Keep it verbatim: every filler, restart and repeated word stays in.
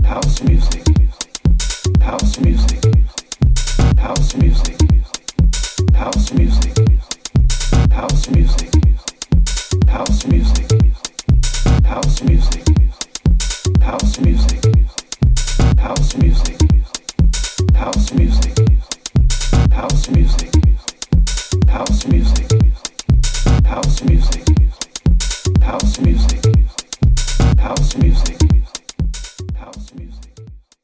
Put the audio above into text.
House music. House music. House music. House music. House music. House music. House music. House music. House music.